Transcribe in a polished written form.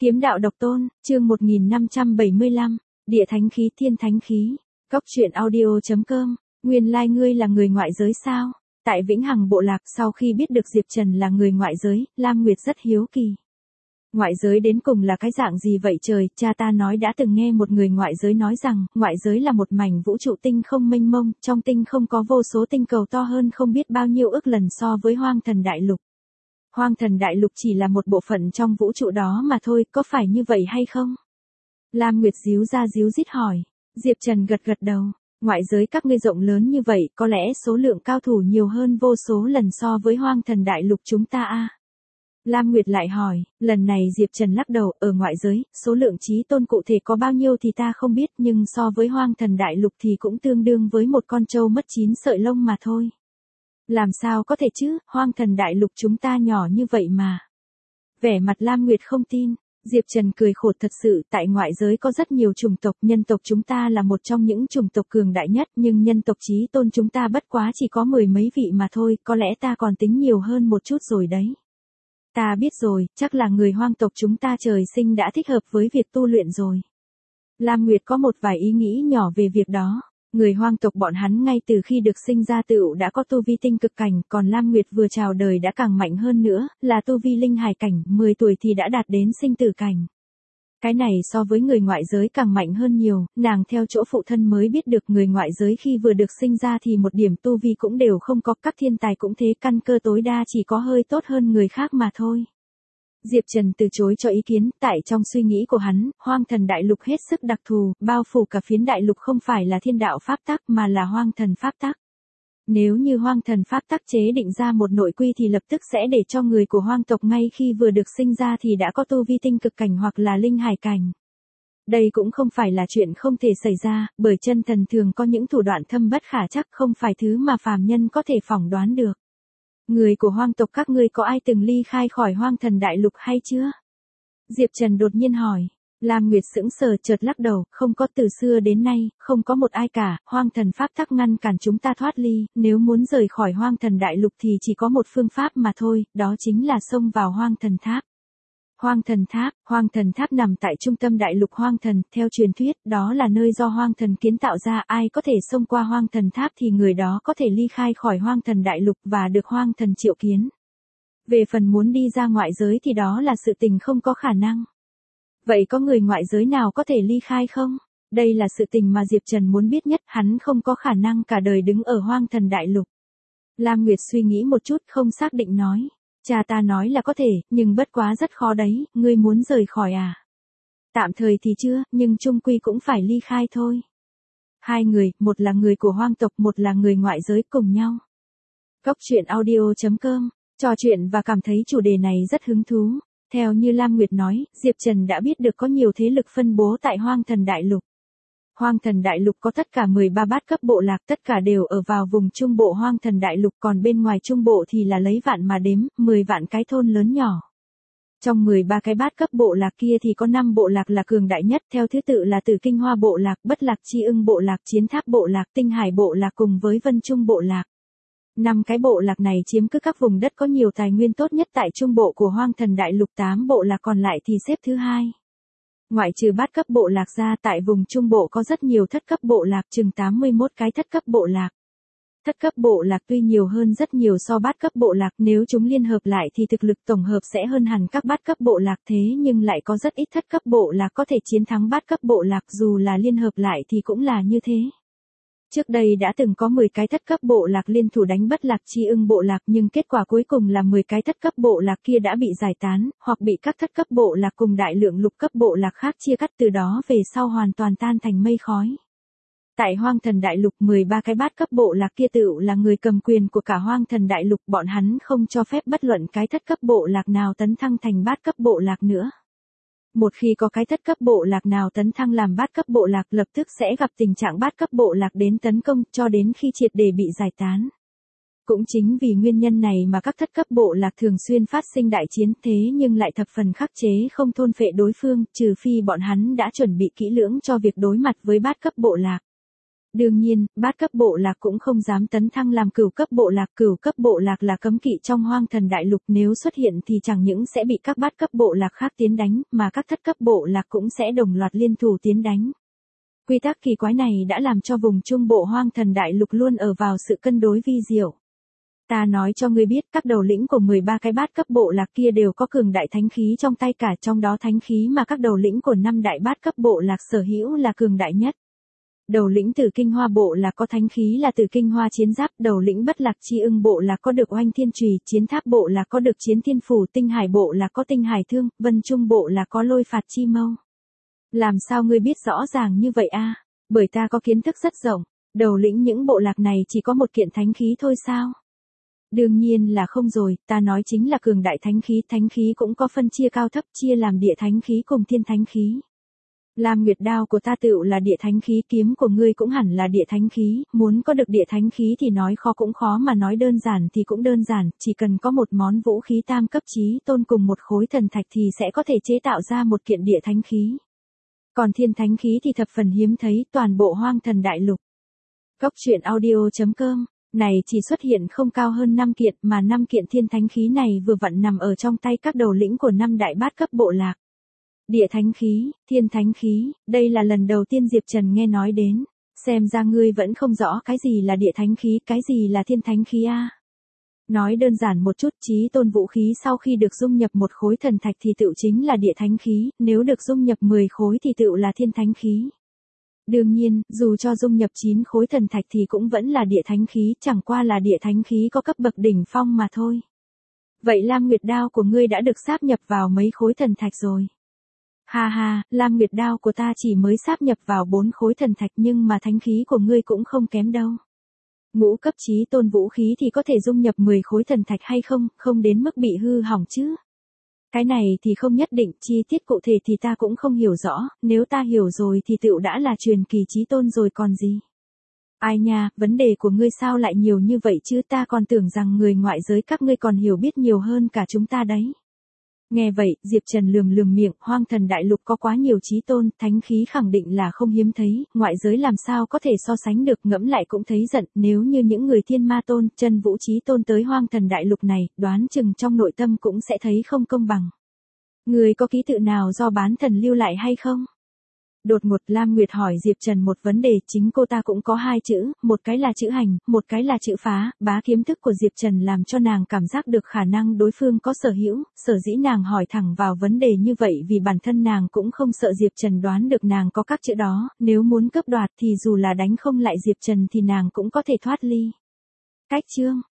Kiếm đạo độc tôn, chương 1575, địa thánh khí thiên thánh khí. Góc truyện audio.com, nguyên lai ngươi là người ngoại giới sao? Tại Vĩnh Hằng bộ lạc sau khi biết được Diệp Trần là người ngoại giới, Lam Nguyệt rất hiếu kỳ. Ngoại giới đến cùng là cái dạng gì vậy trời? Cha ta nói đã từng nghe một người ngoại giới nói rằng, ngoại giới là một mảnh vũ trụ tinh không mênh mông, trong tinh không có vô số tinh cầu to hơn không biết bao nhiêu ức lần so với Hoang Thần Đại Lục. Hoang Thần Đại Lục chỉ là một bộ phận trong vũ trụ đó mà thôi, có phải như vậy hay không? Lam Nguyệt díu ra díu dít hỏi. Diệp Trần gật gật đầu. Ngoại giới các ngươi rộng lớn như vậy, có lẽ số lượng cao thủ nhiều hơn vô số lần so với Hoang Thần Đại Lục chúng ta a. Lam Nguyệt lại hỏi, lần này Diệp Trần lắc đầu, ở ngoại giới, số lượng chí tôn cụ thể có bao nhiêu thì ta không biết, nhưng so với Hoang Thần Đại Lục thì cũng tương đương với một con trâu mất 9 sợi lông mà thôi. Làm sao có thể chứ, Hoang Thần Đại Lục chúng ta nhỏ như vậy mà. Vẻ mặt Lam Nguyệt không tin, Diệp Trần cười khổ thật sự, tại ngoại giới có rất nhiều chủng tộc, nhân tộc chúng ta là một trong những chủng tộc cường đại nhất, nhưng nhân tộc chí tôn chúng ta bất quá chỉ có 10 mấy vị mà thôi, có lẽ ta còn tính nhiều hơn một chút rồi đấy. Ta biết rồi, chắc là người hoang tộc chúng ta trời sinh đã thích hợp với việc tu luyện rồi. Lam Nguyệt có một vài ý nghĩ nhỏ về việc đó. Người hoang tộc bọn hắn ngay từ khi được sinh ra tựu đã có tu vi tinh cực cảnh, còn Lam Nguyệt vừa chào đời đã càng mạnh hơn nữa, là tu vi linh hải cảnh, 10 tuổi thì đã đạt đến sinh tử cảnh. Cái này so với người ngoại giới càng mạnh hơn nhiều, nàng theo chỗ phụ thân mới biết được người ngoại giới khi vừa được sinh ra thì một điểm tu vi cũng đều không có, các thiên tài cũng thế, căn cơ tối đa chỉ có hơi tốt hơn người khác mà thôi. Diệp Trần từ chối cho ý kiến, tại trong suy nghĩ của hắn, Hoang Thần Đại Lục hết sức đặc thù, bao phủ cả phiến đại lục không phải là thiên đạo pháp tắc mà là hoang thần pháp tắc. Nếu như hoang thần pháp tắc chế định ra một nội quy thì lập tức sẽ để cho người của hoang tộc ngay khi vừa được sinh ra thì đã có tu vi tinh cực cảnh hoặc là linh hải cảnh. Đây cũng không phải là chuyện không thể xảy ra, bởi chân thần thường có những thủ đoạn thâm bất khả trắc, không phải thứ mà phàm nhân có thể phỏng đoán được. Người của hoang tộc các ngươi có ai từng ly khai khỏi Hoang Thần Đại Lục hay chưa? Diệp Trần đột nhiên hỏi. Lam Nguyệt sững sờ chợt lắc đầu, không có, từ xưa đến nay, không có một ai cả, hoang thần pháp tắc ngăn cản chúng ta thoát ly, nếu muốn rời khỏi Hoang Thần Đại Lục thì chỉ có một phương pháp mà thôi, đó chính là xông vào Hoang Thần Tháp. Hoang Thần Tháp nằm tại trung tâm đại lục Hoang Thần, theo truyền thuyết, đó là nơi do Hoang Thần kiến tạo ra, ai có thể xông qua Hoang Thần Tháp thì người đó có thể ly khai khỏi Hoang Thần Đại Lục và được Hoang Thần triệu kiến. Về phần muốn đi ra ngoại giới thì đó là sự tình không có khả năng. Vậy có người ngoại giới nào có thể ly khai không? Đây là sự tình mà Diệp Trần muốn biết nhất, hắn không có khả năng cả đời đứng ở Hoang Thần Đại Lục. Lam Nguyệt suy nghĩ một chút không xác định nói. Cha ta nói là có thể, nhưng bất quá rất khó đấy, ngươi muốn rời khỏi à? Tạm thời thì chưa, nhưng chung quy cũng phải ly khai thôi. Hai người, một là người của hoang tộc, một là người ngoại giới cùng nhau. Góc truyện audio.com, trò chuyện và cảm thấy chủ đề này rất hứng thú. Theo như Lam Nguyệt nói, Diệp Trần đã biết được có nhiều thế lực phân bố tại Hoang Thần Đại Lục. Hoang Thần Đại Lục có tất cả 13 bát cấp bộ lạc, tất cả đều ở vào vùng trung bộ Hoang Thần Đại Lục, còn bên ngoài trung bộ thì là lấy vạn mà đếm, 10 vạn cái thôn lớn nhỏ. Trong 13 cái bát cấp bộ lạc kia thì có 5 bộ lạc là cường đại nhất, theo thứ tự là Tử Kinh Hoa bộ lạc, Bất Lạc Chi Ưng bộ lạc, Chiến Tháp bộ lạc, Tinh Hải bộ lạc cùng với Vân Trung bộ lạc. 5 cái bộ lạc này chiếm cứ các vùng đất có nhiều tài nguyên tốt nhất tại trung bộ của Hoang Thần Đại Lục, 8 bộ lạc còn lại thì xếp thứ hai. Ngoại trừ bát cấp bộ lạc ra, tại vùng trung bộ có rất nhiều thất cấp bộ lạc, chừng 81 cái thất cấp bộ lạc. Thất cấp bộ lạc tuy nhiều hơn rất nhiều so bát cấp bộ lạc, nếu chúng liên hợp lại thì thực lực tổng hợp sẽ hơn hẳn các bát cấp bộ lạc, thế nhưng lại có rất ít thất cấp bộ lạc có thể chiến thắng bát cấp bộ lạc, dù là liên hợp lại thì cũng là như thế. Trước đây đã từng có 10 cái thất cấp bộ lạc liên thủ đánh Bất Lạc Chi Ưng bộ lạc, nhưng kết quả cuối cùng là 10 cái thất cấp bộ lạc kia đã bị giải tán, hoặc bị các thất cấp bộ lạc cùng đại lượng lục cấp bộ lạc khác chia cắt, từ đó về sau hoàn toàn tan thành mây khói. Tại Hoang Thần Đại Lục, 13 cái bát cấp bộ lạc kia tựu là người cầm quyền của cả Hoang Thần Đại Lục, bọn hắn không cho phép bất luận cái thất cấp bộ lạc nào tấn thăng thành bát cấp bộ lạc nữa. Một khi có cái thất cấp bộ lạc nào tấn thăng làm bát cấp bộ lạc, lập tức sẽ gặp tình trạng bát cấp bộ lạc đến tấn công, cho đến khi triệt để bị giải tán. Cũng chính vì nguyên nhân này mà các thất cấp bộ lạc thường xuyên phát sinh đại chiến, thế nhưng lại thập phần khắc chế không thôn phệ đối phương, trừ phi bọn hắn đã chuẩn bị kỹ lưỡng cho việc đối mặt với bát cấp bộ lạc. Đương nhiên, bát cấp bộ lạc cũng không dám tấn thăng làm cửu cấp bộ lạc là cấm kỵ trong Hoang Thần Đại Lục, nếu xuất hiện thì chẳng những sẽ bị các bát cấp bộ lạc khác tiến đánh, mà các thất cấp bộ lạc cũng sẽ đồng loạt liên thủ tiến đánh. Quy tắc kỳ quái này đã làm cho vùng trung bộ Hoang Thần Đại Lục luôn ở vào sự cân đối vi diệu. Ta nói cho ngươi biết, các đầu lĩnh của 13 cái bát cấp bộ lạc kia đều có cường đại thánh khí trong tay cả, trong đó thánh khí mà các đầu lĩnh của 5 đại bát cấp bộ lạc sở hữu là cường đại nhất. Đầu lĩnh Tử Kinh Hoa bộ lạc có thánh khí là Tử Kinh Hoa chiến giáp, đầu lĩnh Bất Lạc Chi Ưng bộ lạc có được Oanh Thiên Chùy, Chiến Tháp bộ lạc có được Chiến Thiên Phủ, Tinh Hải bộ lạc có Tinh Hải Thương, Vân Trung bộ lạc có Lôi Phạt Chi Mâu. Làm sao ngươi biết rõ ràng như vậy a? Bởi ta có kiến thức rất rộng. Đầu lĩnh những bộ lạc này chỉ có một kiện thánh khí thôi sao? Đương nhiên là không rồi, ta nói chính là cường đại thánh khí cũng có phân chia cao thấp, chia làm địa thánh khí cùng thiên thánh khí. Lam Nguyệt đao của ta tựu là địa thánh khí, kiếm của ngươi cũng hẳn là địa thánh khí, muốn có được địa thánh khí thì nói khó cũng khó mà nói đơn giản thì cũng đơn giản, chỉ cần có một món vũ khí tam cấp chí tôn cùng một khối thần thạch thì sẽ có thể chế tạo ra một kiện địa thánh khí. Còn thiên thánh khí thì thập phần hiếm thấy, toàn bộ Hoang Thần Đại Lục. Góc truyện audio.com này chỉ xuất hiện không cao hơn 5 kiện, mà 5 kiện thiên thánh khí này vừa vặn nằm ở trong tay các đầu lĩnh của 5 đại bát cấp bộ lạc. Địa thánh khí, thiên thánh khí, đây là lần đầu tiên Diệp Trần nghe nói đến. Xem ra ngươi vẫn không rõ cái gì là địa thánh khí, cái gì là thiên thánh khí a. Nói đơn giản một chút, chí tôn vũ khí sau khi được dung nhập một khối thần thạch thì tựu chính là địa thánh khí, nếu được dung nhập 10 khối thì tựu là thiên thánh khí. Đương nhiên, dù cho dung nhập 9 khối thần thạch thì cũng vẫn là địa thánh khí, chẳng qua là địa thánh khí có cấp bậc đỉnh phong mà thôi. Vậy Lam Nguyệt đao của ngươi đã được sáp nhập vào mấy khối thần thạch rồi? Ha ha, Lam Nguyệt đao của ta chỉ mới sáp nhập vào 4 khối thần thạch, nhưng mà thánh khí của ngươi cũng không kém đâu. Ngũ cấp chí tôn vũ khí thì có thể dung nhập 10 khối thần thạch hay không, không đến mức bị hư hỏng chứ. Cái này thì không nhất định, chi tiết cụ thể thì ta cũng không hiểu rõ, nếu ta hiểu rồi thì tựu đã là truyền kỳ chí tôn rồi còn gì. Ai nha, vấn đề của ngươi sao lại nhiều như vậy chứ, ta còn tưởng rằng người ngoại giới các ngươi còn hiểu biết nhiều hơn cả chúng ta đấy. Nghe vậy, Diệp Trần lườm miệng, Hoang Thần Đại Lục có quá nhiều chí tôn, thánh khí khẳng định là không hiếm thấy, ngoại giới làm sao có thể so sánh được, ngẫm lại cũng thấy giận, nếu như những người thiên ma tôn, chân vũ chí tôn tới Hoang Thần Đại Lục này, đoán chừng trong nội tâm cũng sẽ thấy không công bằng. Người có ký tự nào do bán thần lưu lại hay không? Đột ngột Lam Nguyệt hỏi Diệp Trần một vấn đề, chính cô ta cũng có 2 chữ, một cái là chữ hành, một cái là chữ phá, bá kiếm thức của Diệp Trần làm cho nàng cảm giác được khả năng đối phương có sở hữu, sở dĩ nàng hỏi thẳng vào vấn đề như vậy vì bản thân nàng cũng không sợ Diệp Trần đoán được nàng có các chữ đó, nếu muốn cướp đoạt thì dù là đánh không lại Diệp Trần thì nàng cũng có thể thoát ly. Cách chương